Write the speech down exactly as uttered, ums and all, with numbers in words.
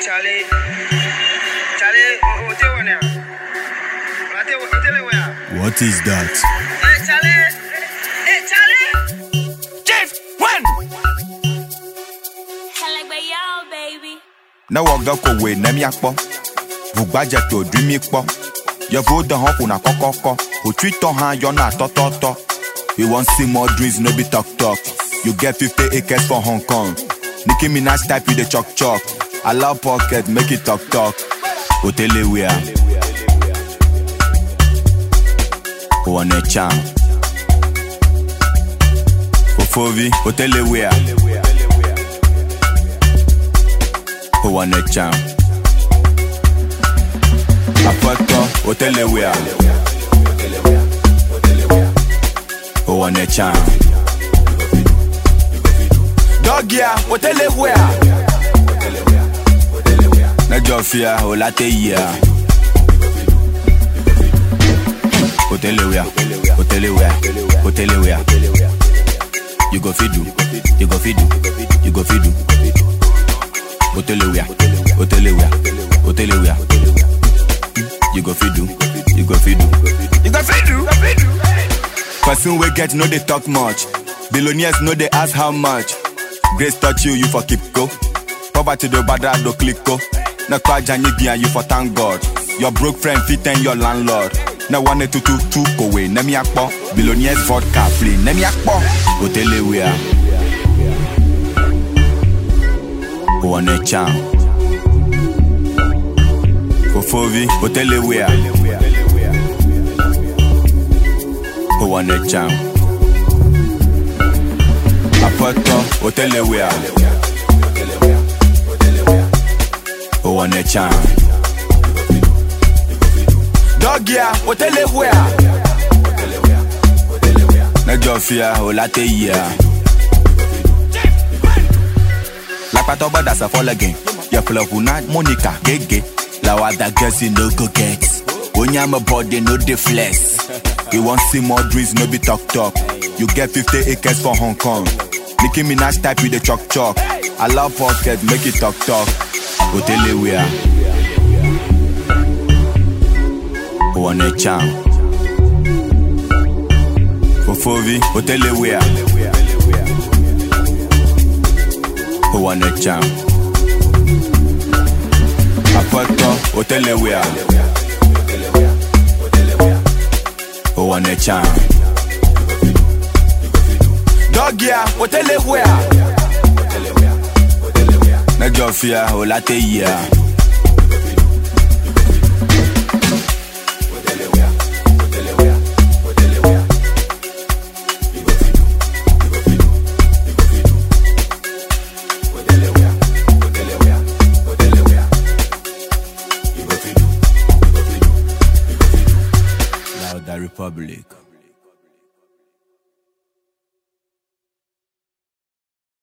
Charlie. Charlie, what do you want? What is that? Hey, Charlie. Hey, Charlie. Jeff, one. Like by y'all, baby. Na woga ko we na mi akpo. Vugbaje to dreamy po. Your vote the hop una kokoko. Who treat on hand you na to to to. We want see more dreams, no be talk talk. You get fifty acres for Hong Kong. Nicki Minaj type you the chalk chalk. Allow pocket, make it talk talk. Hotele we are. One a charm. Fofovi, hotele we are. One a charm. Apoto, hotele we are. One a charm. Dogia, hotele we are. Na Jofia, olate ya. Hotele wea, hotele wea, hotele wea. You go feed do, you go feed do, you go feed do. Hotele wea, hotele wea, hotele wea. You go feed do, you go feed do, you go feed do. Person we get no they talk much. Billionaires no they ask how much. Grace touch you, you for keep go. Poverty do bada do click go. Na kwa jani bian you for thank God. Your broke friend fit and your landlord. Na one two two two go away. Nemi akpo. Billionaires vodka play. Nemi akpo. Hotele we are. One a charm. Fofovi. Hotele we are. One a charm. Apoto. Hotele we are. One a charm. Dogia, hotele wea. Na Jofia, olate ya. La patoba da sa fall again. Ya flopuna, Monica, gege. La wada girls you no go get. Onyama body no the flex. You want see more dreams, no be talk talk. You get fifty acres for Hong Kong. Nicki Minaj type you the chalk chalk. Allow pocket, make it talk talk. Hotele wea. One a charm. Fofovi, hotele wea. One a charm. Apoto, hotele wea. One a charm. Dogia, hotele wea. Na Jofia, olate ya. The Republic.